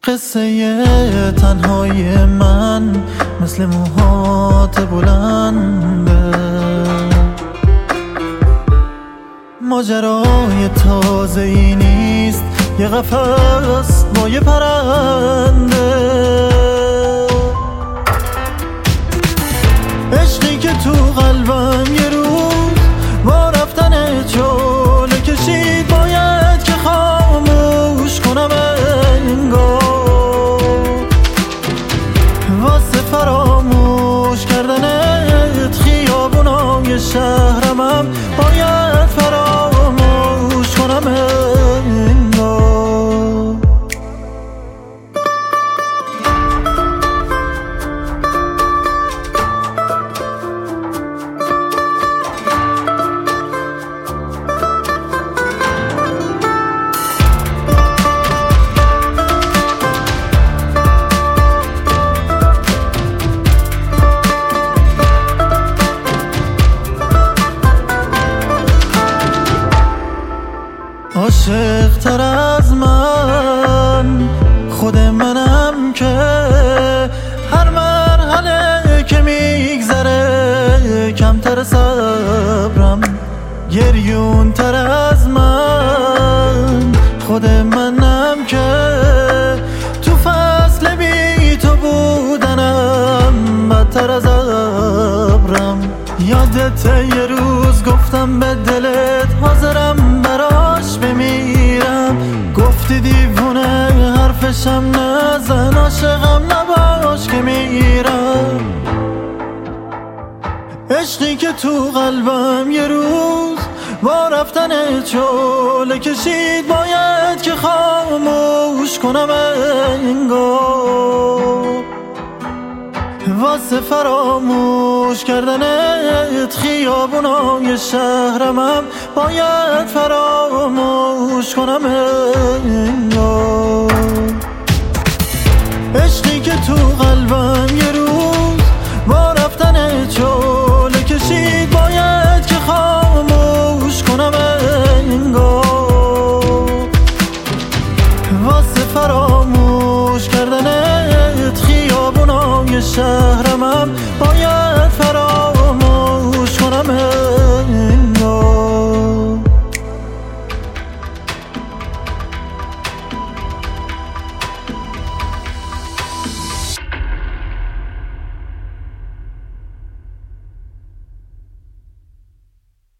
قصه تنهای من مثل موهات بلنده، ماجرای تازه ای نیست، یه قفس با یه پرنده. عشقی که تو قلبم یه روز با رفتن چاله کشید، باید که خاموش کنم انگار. واسه فراموش کردنت خیابونای شهرمم باید فراموش کنم انگار. عاشق تر از من خود منم که هر مرحله که میگذره کمتر صبرم. گریون تر از من خود منم که تو فصل بی تو بودنم بدتر از ابرم. یادت یه روز گفتم به دلت حاضرم براش بمیرم، گفتی دیوونه حرفشم نزن، عاشقم نباش که میرم. عشقی که تو قلبم یه روز با رفتن چاله کشید، باید که خاموش کنم انگار. واسه فراموش کردنت خیابونای شهرمم باید فراموش کنم انگار. عشقی که تو قلبم یه روز با رفتن چاله کشید، باید که خاموش کنم انگار. واسه فراموش کردنت خیابونای شهرمم باید فراموش کنم